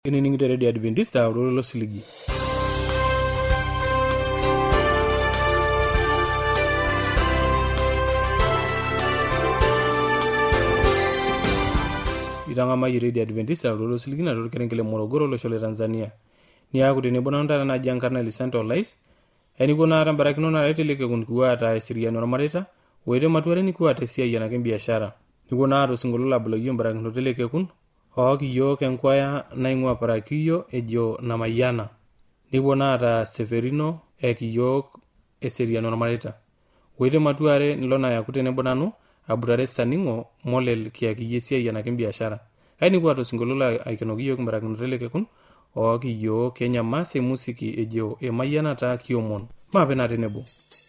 Inining'ito Radio Adventista olololo siligi. Itang'amai Radio Adventista olololo siligi na kerenkele Morogoro olosho le Tanzania. Niaku tenebo nantara naji Enkarna Lisanto Olais, eniko na tambarakino na reteleke kunikuwa ata esiriano ormareta, oite matuare nikuwa ata esiai enake biashara. Niko na ato singolo laboloyo mbarakino teleke kun, ookiyo kenkwaya naing'ua parakiyo ejo Namayana. Niko na ata Severino ekiyo esiriano ormareta. Oite matuare nilona yaku tenebo nanu, abutare saningo molel kiakiye esiai enake biashara. Niko ato singolo la aikenokiyo mbarakino teleke kun, ookiyo Kenya Mase musiki ejo Emayiana ta kiomon. Mapena tenebo.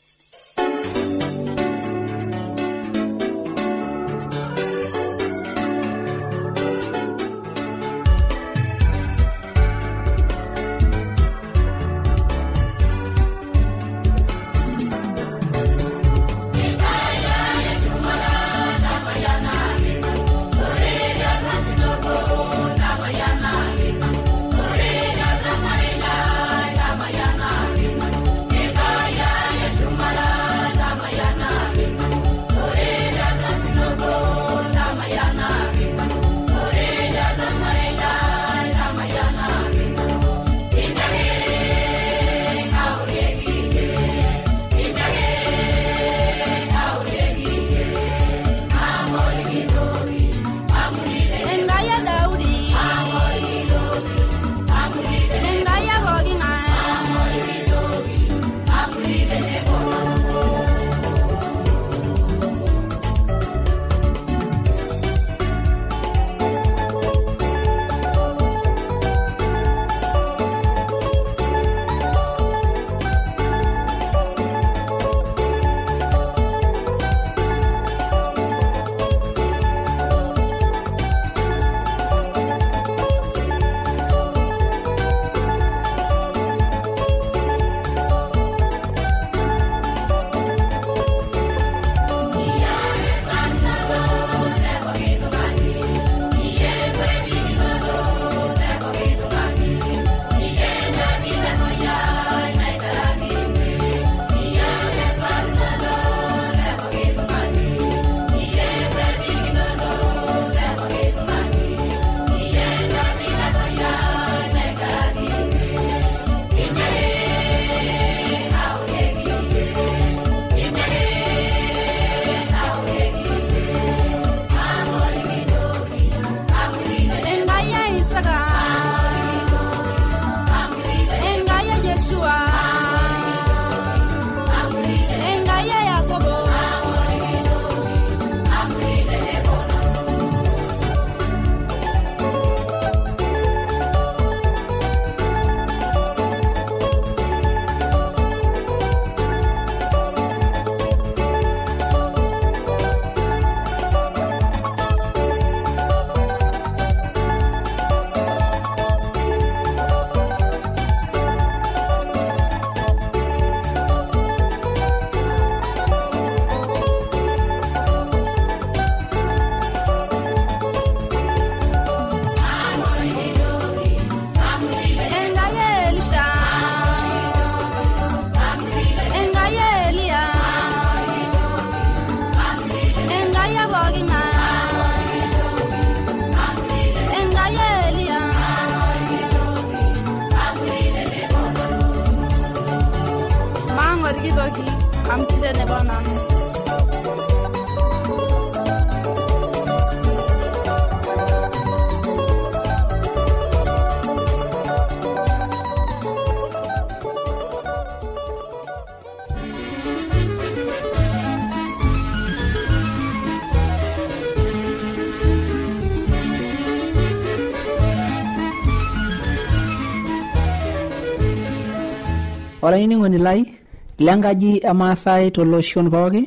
Ora ining'oni lai lenkaji emaasai toloshon pooki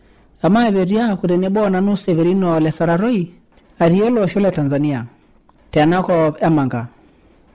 ama epetia kutenebo nanu Severino Lesararoi atii olosho le Tanzania tenakop Emanga.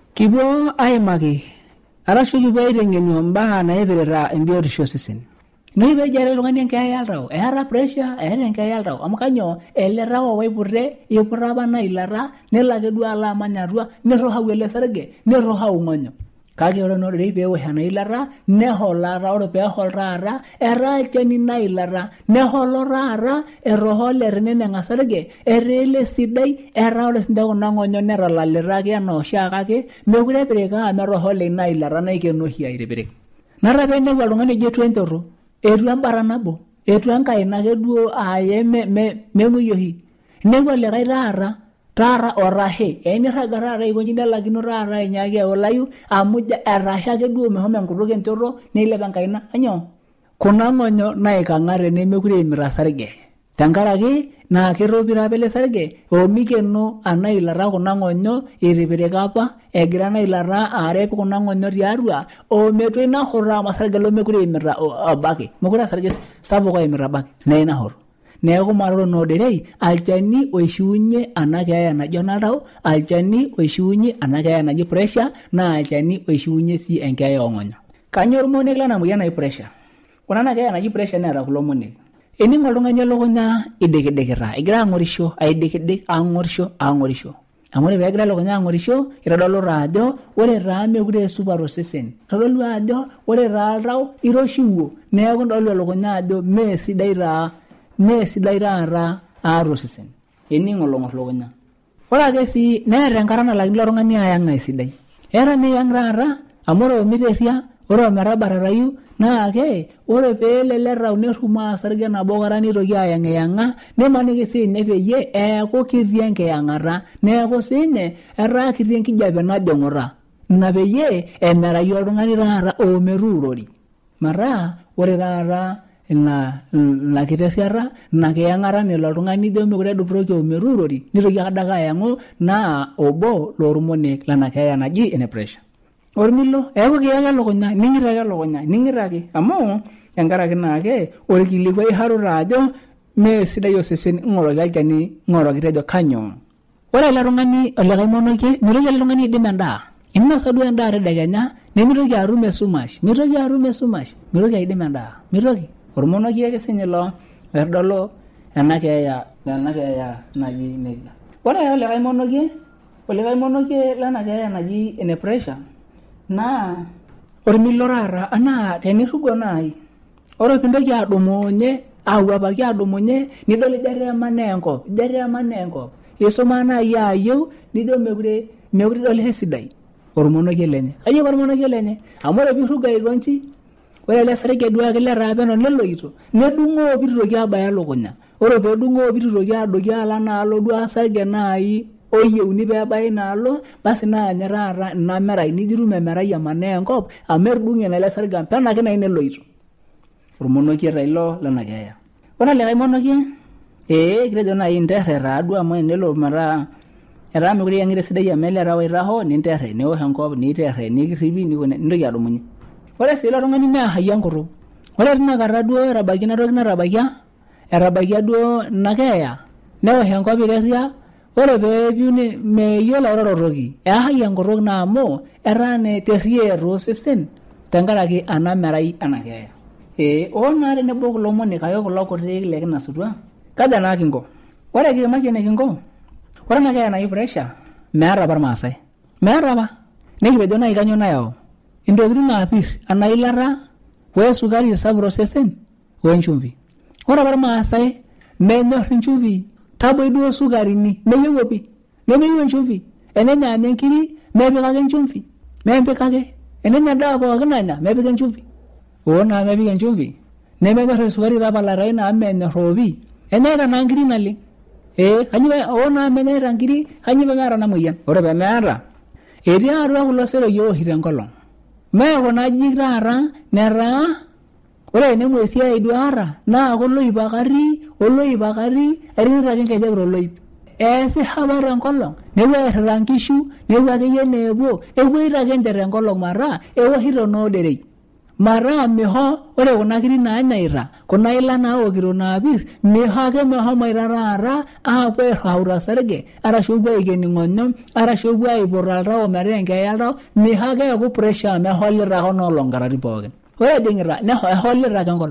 Kipuo aimaki arashu kipuo aiteng'eni mbaa naipirita embiotisho osesen. Noi be jare lungani enkeeya oltau, eeta pressure, eeta enkeeya oltau. Amu kanyoo, ele tau oipute, ipura apa naa ilata, nelo ake duo alo amany atua, nerrohau ele sarge, nerrohau ng'onyo. Kake ore noorei peewosh ena ilata, neholata, ore peehol taata, etaa olchani ina ilata, neholo taata, erroho ele teneneng' sarge, etaa ele sidai, etaa ore sinche kuna ng'onyo netalalita ake enaa oshiake ake, mekure epirikaa merroho ile ina ilata naikeno oshi aitipirik. Nara peinepu oltung'ani ejo etua enchoto, etua embata nabo, etua enkaina ake duo aaye memoi oshi. Inepu olikae taata orashe, enirraga taata aikonji nelakino taata ainyaaki aulayu amu erashe ake duo meshomo enkutuk enchoto neilep enkaina. Anyoo? Kuna ng'onyo naikang'ate nemekure eimita sarge. Tenkaraki naa kerropiro apa ele sarge omikeno ana ilata kuna ng'onyo itipirika apa egira ena ilata arep kuna ng'onyo tiatua ometua ina hoto amu sarge lemekure eimita obaki. Mekure sarge sapuk oimita obaki naa ina hoto. Neeku maroro nooderei alchani oishiunye ana keeya naji oltau, alchani oishiunye ana keeya naji pressure naa alchani oishiunye sii enkeeya oong'onyo. Kanyioo irmonek lena moyian naji pressure? Ore ena keeya naji pressure neeta kulo monek. Ening' oltung'ani elukunya idikidikita, egira ang'orisho, aidikidik, ang'orisho. Amu ore peegira elukunya ang'orisho, itodolu taa ajo ore taa mekure supat osesen. Itodolu ajo ore taa oltau iroshiwuo, neeku itodolu elukunya ajo meesidai taata aata osesen. Ening' olong'or lukunya. Ore ake sii neeta enkata nalakino ilo tung'ani ayang' esidai. Eeta niyang' taata amu ore omiterria, ore ometabaratayu naake ore peelo ele tau nerrumaa sarge nabo kata nitoki ayang'iyang'a nimaniki siinye peyie eeku kiti enkiyang'ata neeku siinye etaa kiti enkijape najong'ota ina peyie emerayu oltung'ani taata ometuurori. Mataa ore taata ina kiterriata ina kiyang'ata nelo oltung'ani ijo mekure edupuroki ometuurori nitoki adake ayang'u naa obo loormonek lena keeya naji ene pressure. Ormilo, eeku kiyake elukunya, ning'ita ake. Amu, enkaraki naake, orkilikwai haruta ajo, meesidai osesen ng'oroki olchani ng'oroki tejo kanyoo. Ore ele tung'ani olikae monokie, mitoki ele tung'ani aidim endaa. Inasa duo endaa tedekenya, nemitoki atum esumash, mitoki aidim endaa. Mitoki. Ormonokie ake sinye ilo oitodolu ena keeya naji nejia. Ore olikae monokie lena keeya naji ene pressure, naa ormilo taata anaa tenirrugo naai ore pintoki awuapaki adumunye nidol ijo eteemanaa enkop isuma naai ayieu nijo mekure idol esidai ormonokie lenye. Kayieu ormonokie lenye amu ore piirrugo aikonji ore ele sarge duo ake letaa peno neloito nedung'oo piitutoki abaya elukunya. Ore peedung'oo piitutoki adoki alo enaalo duo sarge naai oyieuni peebaya inaalo basi naa nye taata ina merai nijitu memerai emanaa enkop amu etudung'e naa ele sarge peno ake nai neloito. Ormonokie taa ilo lena keeya. Ore olikae monokie kitejo nai interre taaduo amu enelo metaa etaa mekure iyang'ita esidai amu ele tau oitaho ninterre niwosh enkop niiterre nikirripi nintoki adumunye. Ore sii ilo tung'ani neahayie enkutuk. Ore tinakata duo etabaiki ina toki etabaikia duo ina keeya newosh enkop iterria. Ore peepiu meyiolo airorotoki, eahayie enkutuk naa amu etaa naa terrier toosesen tenkaraki ana merai ena keeya. Naa tenebo kulo monek ake kulo kutik lekinasutua, kaja naa kinko? Ore kiimaki enikinko, ore ena keeya naji pressure meeta apa irmaasai. Meeta apa. Nekitejo nai kanyoo nayau. Intokitin naapirr ana ilata wesukari sapuk tosesen wenchumvi. Ore apa irmaasai menyorr inchumvi. Taboi duo sukarini, meyieu opi, nemeyieu enchumvi. Enenya nkiri, mepik ake enchumvi. Mepik ake. Enenya endaa pookin nanya, mepik enchumvi. Naa mepik enchumvi. Nemenyorr esukari tapalatai naa menyorr opi. Enyaita naa nkiri naleng. Kanyoo naa menyaita nkiri, kanyoo pemeeta ena moyian? Ore pemeeta, etii atua kulo seroi ooshi tenkolong. Mee kuna ajijik taata netaa ore enemu esiai duata naa koloip akari ering'ita ake nkejek toloip. Eesi hapa tenkolong nepuo airrita nkishu nepuo akeyie neepuo epuoito ake nche tenkolong mataa ewoshito nooderei. Mataa miho ore kuna kiri naanyaita kuna ila naokito naapirr miho ake mehomoita taata aapuo airrauta sarge arashu epuo aikeni ng'onyo arashu epuo aiput oltau metaa enkeeya oltau miho ake eeku pressure meholita ake enoolong nkatitin pookin. Ore ejing'ita eholita ake enkolong.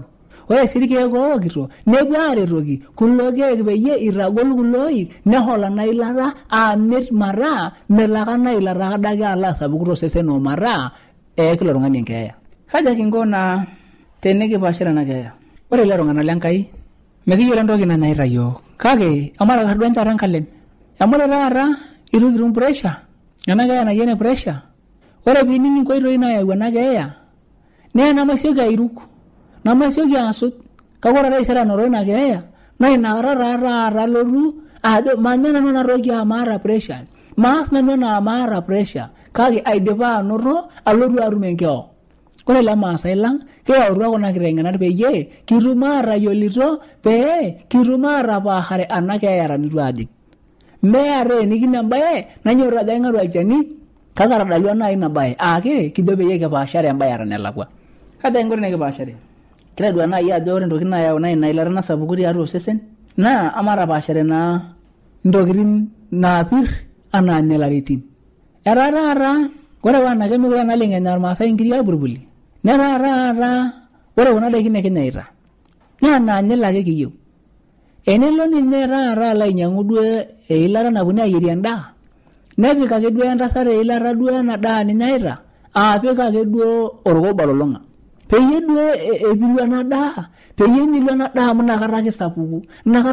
ore sii irkeek ookito nepuo aaretoki kulo keek peyie itagol kuloik nehola ena ilata amit mataa melo ake ena ilata adake alo asapuku tosesen omataa eeki ilo tung'ani enkeeya. Kaja kinko naa tenikipaashare ena keeya? Ore ele tung'anak lenkai mekiyiolo entoki nanyaita yiok kake amaraka duo enchata enkalem amu ore taata itu kitum pressure ena keeya naji ene pressure. Ore piining inkoitoi naayau ena keeya nee namasioki airuk namasioki asut kake ore taisere anoto ina keeya naa inakata taata alotu ajo manya nanu ena toki amaata pressure maas nanu ena amaata pressure kake aidipa anoto alotu atum enkeo. Ore ele maasai lang keyautua kuna kiteng'enat peyie kitum aatayiolito pee kitum aatapaashare ena keeya nitu ajing. Meeta enikino embaye nanyor ajo aing'oru olchani kake atadalua naaji ina baye ake kijo peyie kipaashare embaye eton elakwa. Kaja inko tenikipaashare? Kitadua naaji ajo ore ntokitin naayau naa ina ilata nasapuku tiatua osesen naa amatapaashare naa ntokitin naapir anaa nyelaritin. Etaa taata ore wanake mekure naleng enya irmaasai nkiri apurpuli netaa taata ore kuna daiki nekinyaita naa naanyil ake kiyieu. Enelo ninye taata alo ainyang'u duo eilata napuni ayierie endaa nepik ake duo entasat eilata duo ena daa ninyaita apik ake duo orkoba lolong'a peyie duo epiru ena daa peyie milu ena daa amu inakata kisapuku.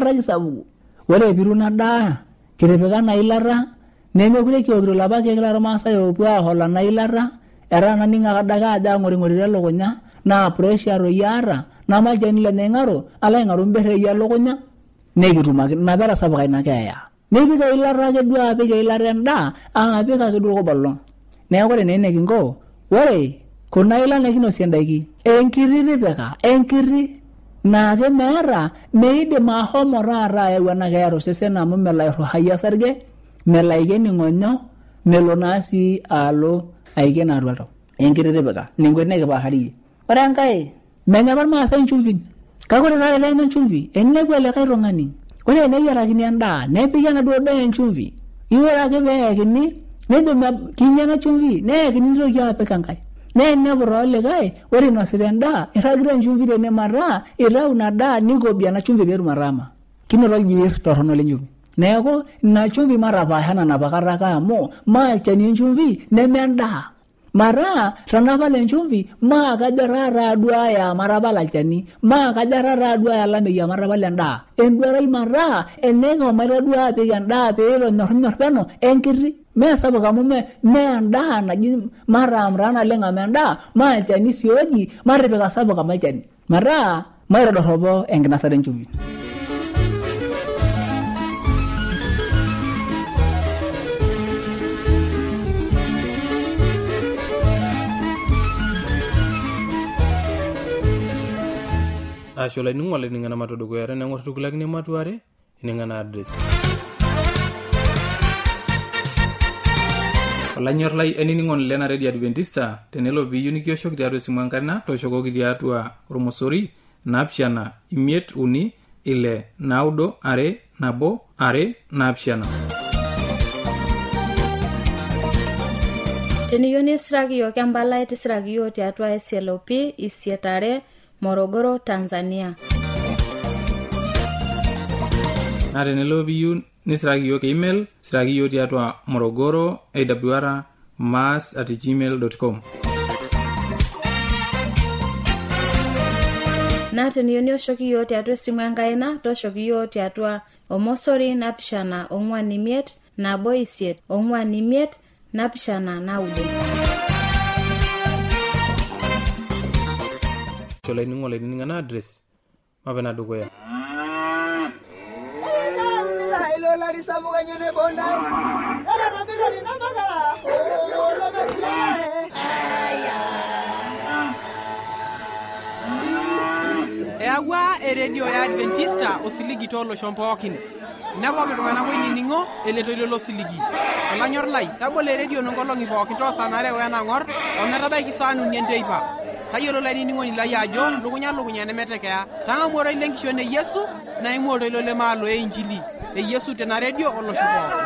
Ore epiru ina daa kitipika ena ilata nemekure kiokito ilapa keek lormaasai oopuo ahola ena ilata etaa naning ake adake ajo ang'oring'orita elukunya naa pressure toi aata nama olchani lenye aing'oru alo aing'oru mberrei elukunya nekitum ake ina peetasapuka ina keeya. Nipik eilata ake duo apik eilata endaa apik ake duo orkoba lolong'a. Neeku ore naa enekinko ore kuna ila nekinosie ndaiki enkiti tipika enkiti naake meeta meidim ahomo taata ayau ena keeya tosesen amu melo airruhai osarge melo aiken ing'onyo melo naa sii alo aiken atua oltau. Enkiti tipika ninko nekipaasharie. Ore enkae menya irmaasai nchumvin kake ore taata enya nchumvi eninepu likae tung'ani ore eneyierakini endaa nepiki enaduo daa enchumvi iore ake peekini nejo kinya ena chumvi neekini nitoki apik enkae neinepu toolikae ore inosita endaa irragita enchumvi tene mataa itau ina daa nikobi ena chumvi peetum ataama kinoto oljiir torrono lenchumvi. Neeku ina chumvi matapaashana napakata ake amu maa olchani enchumvi neme endaa mataa tanapal enchumvi maa kajo taata duo aya matapal olchani maa kajo taata duo aya olameyu matapal endaa enduarai mataa eneikomaita duo apik endaa peetonyornyor peno enkiti meesapuk amu mee endaa naji mataamtaa naleng amu endaa maa olchani sii oji matipika sapuk amu olchani mataa maitodorropo enkinasata enchumvi. Asho laining'o laining'ana matodukuya neng'or tukulakini matuare ining'ana address. Olanyor lai enining'on lena Radio Adventista tenelo piiyieu nikioshoki tiatua esimu enkarna tooshokoki tiatua ormosori 7536921. Teniyieu nisiraki yiok empalai tisiraki yiok tiatua SLP 8 Morogoro, Tanzania. Na tenelo piiyieu nisiraki yiok email siraki yiok tiatua morogoro awr@gmail.com. Na teniyieu nioshoki yiok tiatua esimu enkaina tooshoki yiok tiatua ormosori 745 Cholaining'o laining'ana address mapena dukuya. Eyaua eredio ya Adventista osiligi tooloshon pookin. Nepooki iltung'anak oinining'o eletoilo losiligi. Olanyor lai, tabolo eredio nonkolong'i pookin toosanare wenang'or ometabaiki saa 4 enteipa. Tayiolo lainining'oni lai ajo lukunya nemetekeya. Tang'amu oroi lenkishon e Yesu naimu oroi lemaalo e Injili. E Yesu tena redio olosho pookin.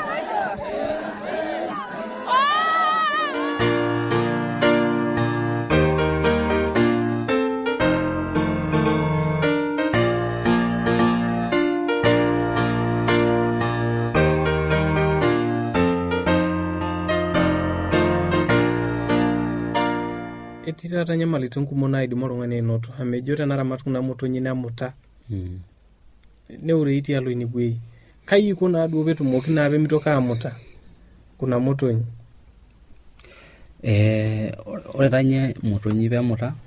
etii taata nyamalitin kumok naidim oltung'ani ainoto amu ejo tenaramat kuna motonyi nemuta neure tialo ine wuei. Kai iko naa duo peetumoki naa peemitoki amuta kuna motonyi? Ore taa nye motonyi peemuta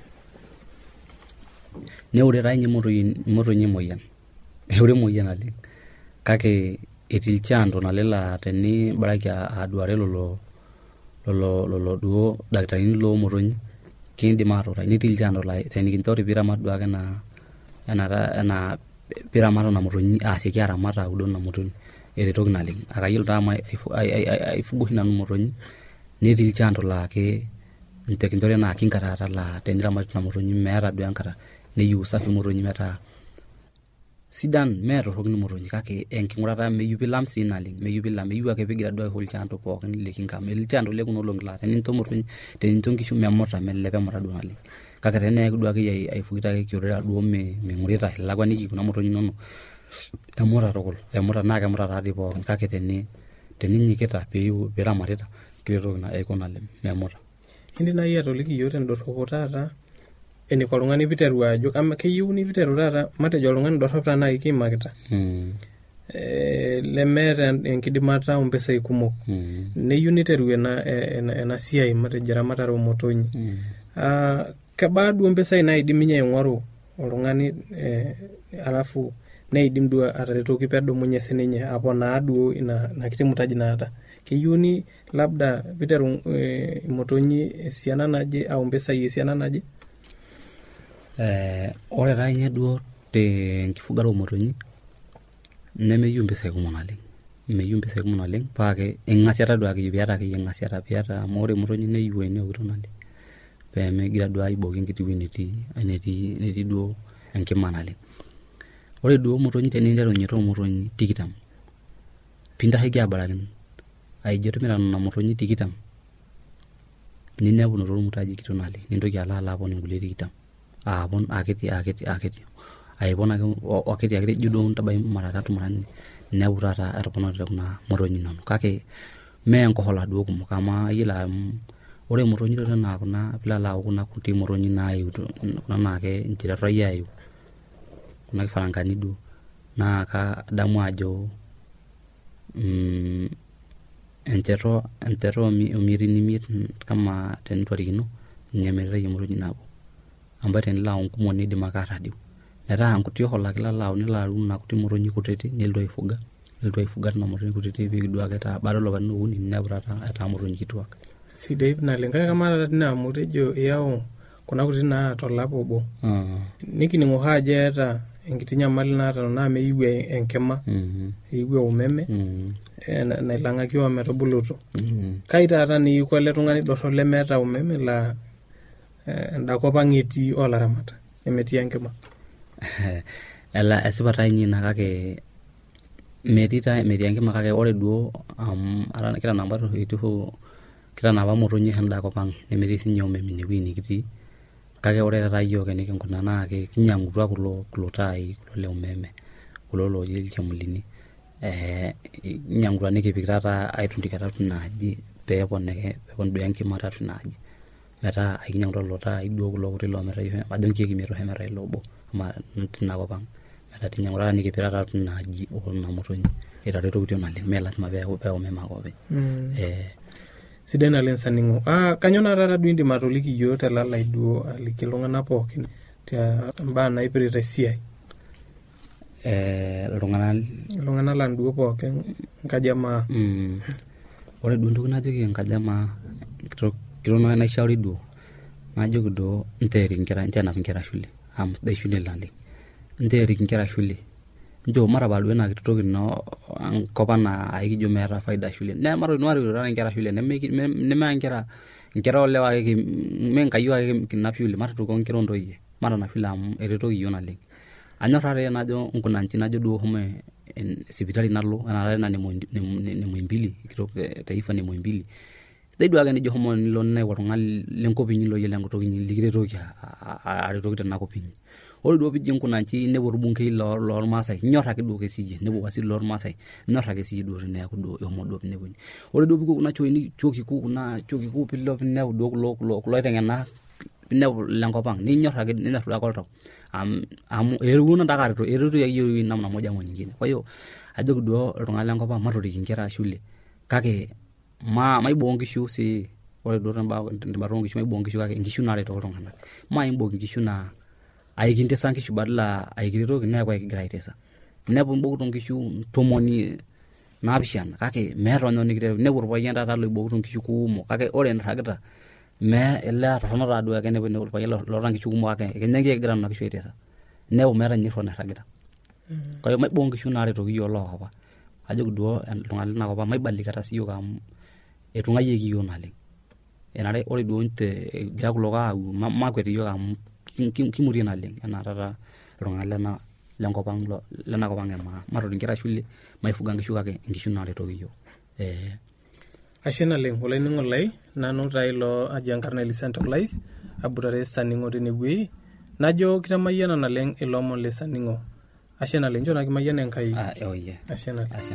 neure taa nye motonyi emoyian. Eure emoyian naleng. Kake etii ilchando naleng laa tenibaraki aduare lolo duo dakitarini loo motonyi kiindim atuutai. Netii ilchando laa tenikinchori piiramat duake enaa piiramat nena motonyi asioki aramat audo nena motonyi eretoki naleng. Akayiolo taa amu aifuga oshi nanu motonyi netii ilchando laa kinchori enaa kinga taata laa teniramati nena motonyi meeta duo enkata neyieu usafi motonyi metaa sidan mee torrok motonyi kake enking'urata meyieu pilam sii naleng. Meyieu ake pigira duo aisho ilchando pookin le kinga. Metii ilchando le kuna olong'i laa tenincho motonyi tenincho nkishu memuta melelek emuta duo naleng. Kake teneeku duo ake aifugita ake kioreta duo ming'urita ilakwaniki kuna motonyi inonok emuta tukul emuta naa kemuta taadoi pookin kake teninyikita piiramatita kiretoki aiko naleng memuta. Indim naaji atoliki iyiok tendorropo taata eniko oltung'ani piiteru ajo ama keyieuni piiteru taata matejo oltung'ani dorrop taa naaji kiimakita lemeeta enkidimata ompesai kumok neyieu niteru ena siai matejo eramatare oomotonyi. Kebaa duo mpesai naidim ninye aing'oru oltung'ani alafu neidim duo ataretoki peedumunye sininye aponaa duo ina kiti mutaji naata? Keyieuni labda piiteru imotonyi esiana naje au mpesai esiana naje? Ore taa ninye duo tenkifugare oomotonyi nemeyieu mpisai kumok naleng. Meyieu mpisai kumok naleng paake eng'asiata duake piata akeyie eng'asiata piata amu ore motonyi neyieu eneokito naleng peemegira duo aiboki enkiti wueji netii duo enkima naleng. Ore duo motonyi teninterunye toomotonyi 20 piintasheki abarakino aijo timira nena motonyi 20 ninepu inoto ormutaji kiti naleng nintoki alo apon inkulie 20 aapon akiti aipon ake akiti ijo duo ntabai mara 3 mara 4 ninepu taata etoponate kuna motonyi inonok. Kake mee nkohola duo kumok amu iyiolo amu ore motonyi taata naa kuna pilala au kuna kuti motonyi naayuto kuna naake nchiretoyi ayiu kuna kifarangani duo naa kadamu ajo encheta omietin imiet kama tenitwarikino ninye emiritai emotonyi nabo ambaye tenilo ayau nkumok niidim ake aatadiu metaa nkuti hola ake ilo ayau nilo aun nena kuti motonyi kutiti nilotu aifuga nena motonyi kutiti piikiduake taa baada olapaitin okuni ninepu taata etaa motonyi kituak. Sidai naleng. Kake kamaa taata tine amu tejo iyau kuna kuti naata olapa obo nikining'o ajo eeta enkiti nyamali naata naa meyieu enkima eyieu umeme nailang'aki ometubulutu. Kai taata niiko ele tung'ani dorrop lemeeta umeme laa enda kop ang' etii olaramatak nemetii enkima? Esipa taa ninye ina kake metii enkima kake ore duo kitanapa motonyi enda kop ang' nemetii sinye umeme inewueji nikitii kake ore taata iyiok enikinkuna naa kinyang'utua kulo taai kulo le umeme kulo looji ilchemulini kinyang'utua nikipik taata aitundika atua inaaji peepon duo enkima tatua inaaji metaa kinyang'utua lelo taai duo kulo kuti loometai ajo nkiek 5 oshi emetai ilo obo ama tina kop ang' metaa kinyang'utua nikipik taata atua inaaji oonena motonyi etaretokitia naleng mee lasima pee umeme ake openy. Sidai naleng saning'o. Kanyoo naa taata duo indim atoliki iyiok telalai duo aliki iltung'anak pookin mbaa naipirita esiai? Iltung'anak lang duo pookin nkajamaa. Ore duo entoki najoki enkajamaa kitok naishauri duo najoki duo nteerik nchoo enap nkera shule amu sidai shule naleng. Nteerik nkera shule nchoo matapal duo ena kiti toki enkop naa aikijo meeta faida shule nematorikinoto taata nkera shule neme nkera olewa ake mee nkayiok ake kinap shule matatuko nkera ontoyie matanap shule amu eretoki iyiok naleng. Anyor taata najo nkuna nchi najo duo homo sipitali nalo enaa ina ne Muhimbili kitok taifa ne Muhimbili sidai duake nijo homo nilo naiku oltung'ani lenkop inyi loyiolo enkutuk inyi likiretoki aretoki tenakop inyi. Ore duo piijing kuna nchi nepuo orbungei loormaasai nyor ake duo siiyie nepuo waziri loormaasai nyor ake siiyie duo teneeku duo homo duo pinepuo. Ore duo piipuo kuna chuo kikuu piilo pinepu duo kulo aiteng'enak pinepu lenkopang ninyor ake ninyor koltau amu eruna ndakareto erutu yayo namna moja au nyingine. Kwa hiyo ajoki duo iltung'anak lenkopang matoriki nkera shule kake maibongishu si ore duo tembaro ngishu maibongishu kake ngishu nareto iltung'anak maibongi ngishu na aikintesa ngishu badala aikiretoki neeku aikigira aitesa nepu mbokuto ngishu tomoni naapishana kake meeta onyoni kirero nepu irpayian taata loibokuto nkishu kumok kake ore niragita me ele torono taduo ake nepu irpayian loota nkishu kumok ake kenyangi egira nuna kishu aitesa nepu meeta nyirro niragita. Kwa hiyo maibongi nkishu naretoki yiok lookapa ajoki duo iltung'anak linakop maibalikata siyiok amu etung'ayieki yiok naleng enare ore duo nte egira kulo kaau makwet yiok amu kimurie naleng enaa taata iltung'anak lenkopang lenakopang ema matoriki nkera shule maifuga nkishu kake nkishu naretoki yiok. Ashe naleng olainining'o lai nanu taa ilo aji enkarna Licent Olais abutare Saning'o tenewuei najo kitamayiana naleng ilomon le Saning'o. Ashe naleng njo nakimayiana Enkai. Oye. Ashe naleng. Ashe.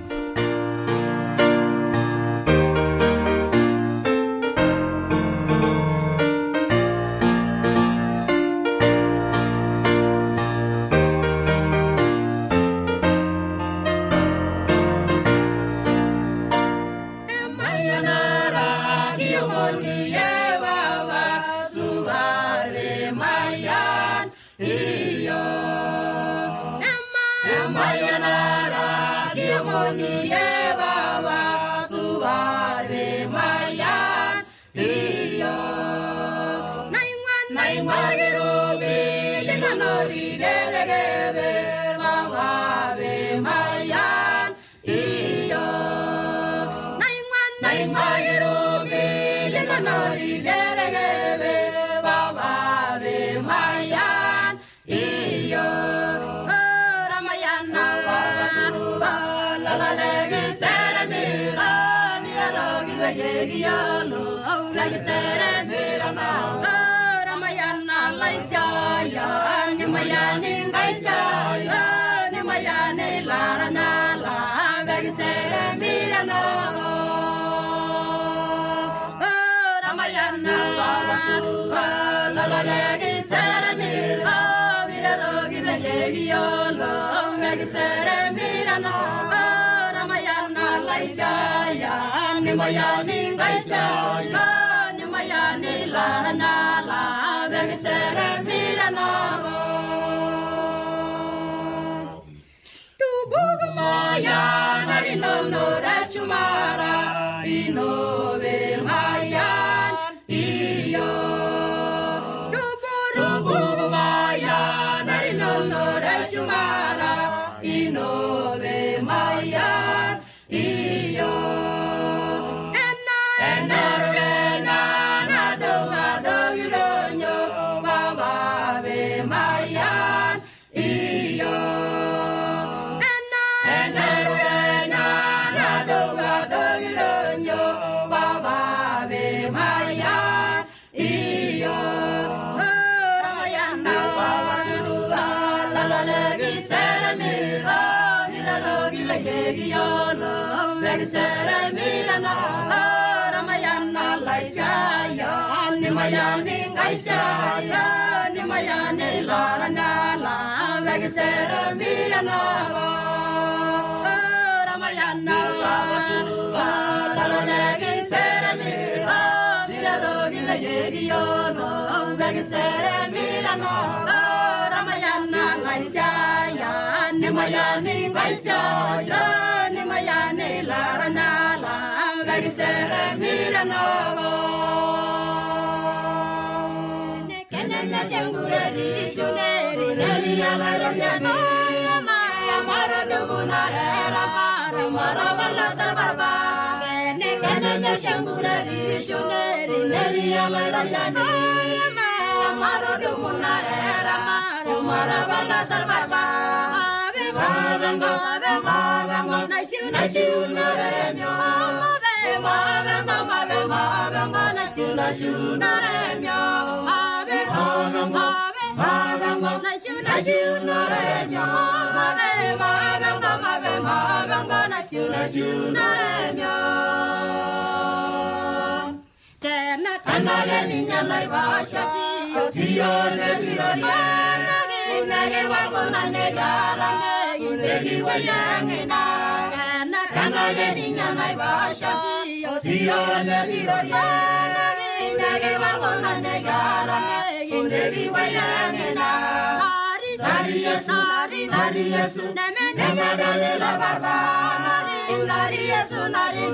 Tena niña la iba a siyo legiroria nage wagona negara legi wayangena kana geninya naibasha siyo legiroria nage wagona negara legi wayangena Nari Yesu name dale la barba Nari Yesu name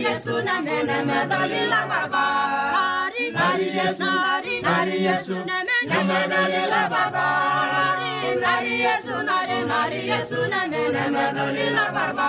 dale la barba Nari Yesu name dale la barba Nari Yesu name dale la barba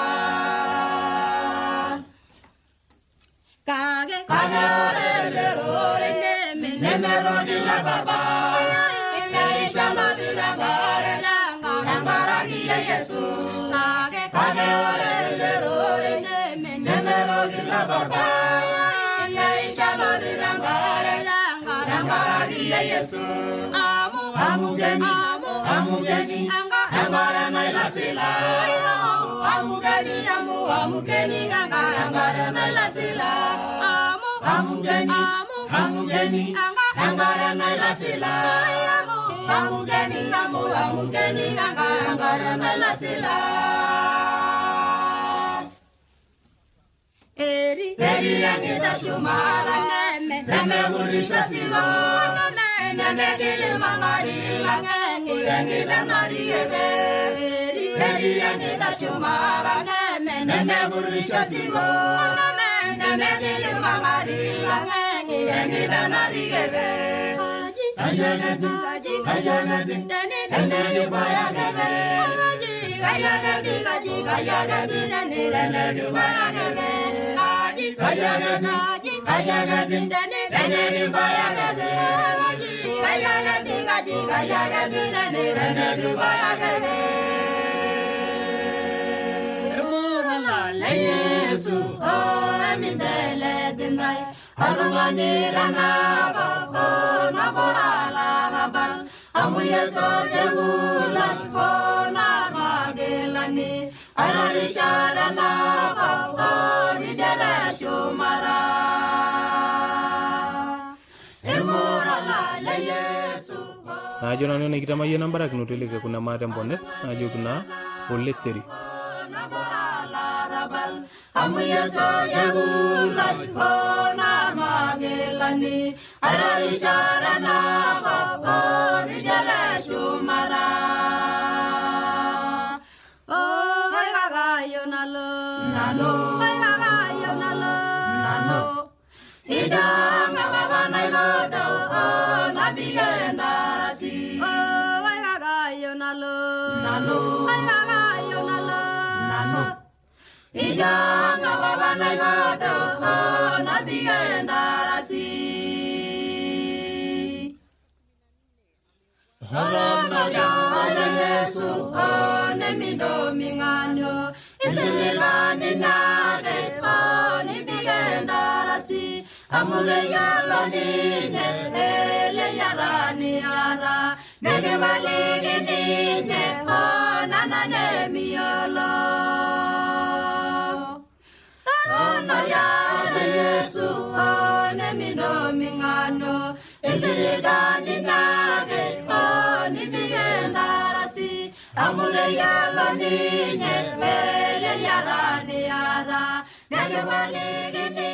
Kage ore neme rodi la barba Shama dilangare langara giya Yesu kage ore lerore nemero gila barba Shama dilangare langara giya Yesu amu geni angara naila sila amu geni angara naila sila amu geni angara naila sila Amugeni angara mela silas Eri angita shumara neme gurisha silo neme gilir mangari langengi danari ebe Eri angita shumara neme gurisha silo neme gilir mangari langengi danari ebe Kayagadi, dani bayagade. Kayagadi, dani bayagade. Kayagadi, dani bayagade. Kayagadi, dani bayagade. Yesu, oh, amindele dinai. Alumani ranaga, oh, naborala rabal. Amuye sojegula, oh, namagelani. Arari sharanaga, oh, nidele shumara. Irmurala le Yesu, oh. Najo nani nikita maye nambara kinuteleke kuna matembonet. Najo kuna ole seri. Amuya sojegula, oh, namagelani. Arari sharanaga, oh, nidele shumara. Oh, vai gagayo nalo. Vai gagayo nalo. Idanga baba naigodo, oh, nabigenda rasi. Oh, vai gagayo nalo. Vai gagayo nalo. Idanga baba naigodo, oh, nabigenda rasi. Harana ya Yesu, oh, nemindo minganyo. Isililani nyage, oh, nibigenda rasi. Amule yalo ninye, ele yarani yara. Nege baligi ninye, oh, nanane miyolo. Harana ya Yesu, oh, nemindo mingano. Isililani nyage, oh, nibigenda rasi. Amule yalo ninye, ele yarani yara. Nege baligi ninye.